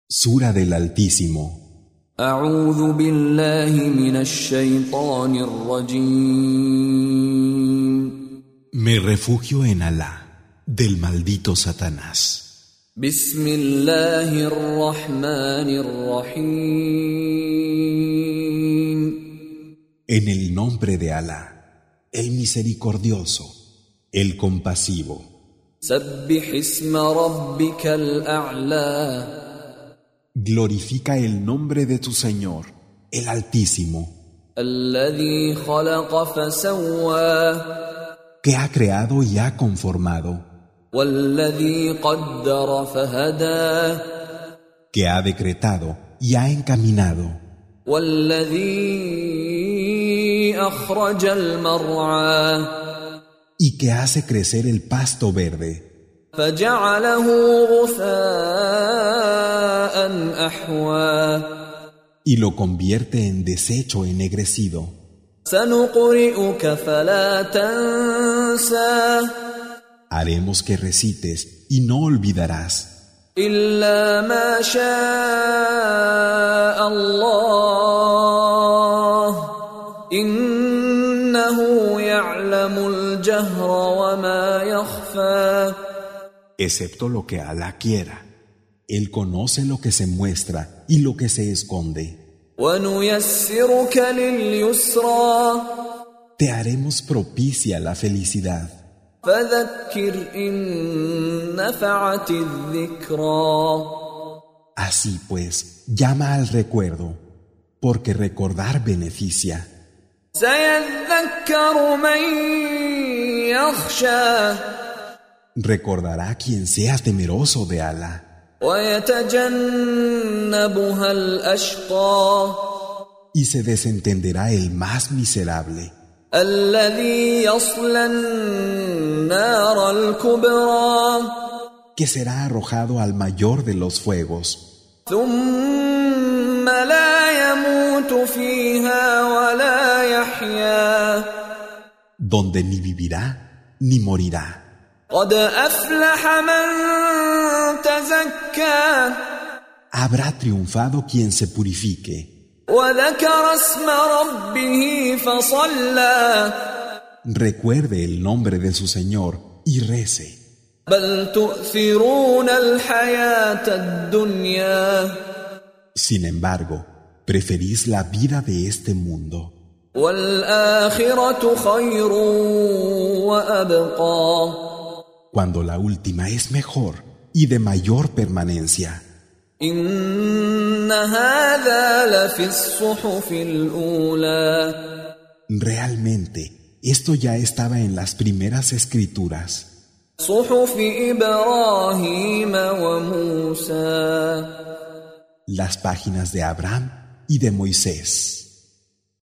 Sura del Altísimo. أعوذ بالله من الشيطان الرجيم. Me refugio en Alá, del maldito Satanás. بسم الله الرحمن الرحيم. En el nombre de Alá, el misericordioso, el compasivo. سبح اسم ربك الأعلى. Glorifica el nombre de tu Señor, el Altísimo, الذي خلق فسوى. que ha creado y ha conformado, والذي قدر فهدى. que ha decretado y ha encaminado, والذي أخرج المرعى. y que hace crecer el pasto verde, فجعله غثاء أحوى. y lo convierte en desecho ennegrecido. سنقرئك فلا تنسى. Haremos que recites y no olvidarás, إلا ما شاء الله إنه يعلم الجهر وما يخفى. excepto lo que Alá quiera. Él conoce lo que se muestra y lo que se esconde. ونيسرك لليسرى. Te haremos propicia la felicidad. فذكر إن نفعت الذكرى. Así pues, llama al recuerdo, porque recordar beneficia. سيذكر من يخشى. Recordará quien sea temeroso de Alá, ويتجنبها الأشقى. y se desentenderá el más miserable, الذي يصلى النار الكبرى. que será arrojado al mayor de los fuegos, ثم لا يموت فيها ولا يحيا. donde ni vivirá ni morirá. قد أفلح من تزكى. Habrá triunfado quien se purifique, وذكر اسم ربه فصلى. recuerde el nombre de su Señor y rece. بل تؤثرون الحياة الدنيا. Sin embargo, preferís la vida de este mundo, والآخرة خير وأبقى. cuando la última es mejor y de mayor permanencia. إن هذا لفي الصحف الأولى. Realmente, esto ya estaba en las primeras escrituras, صحف إبراهيم وموسى. las páginas de Abraham y de Moisés.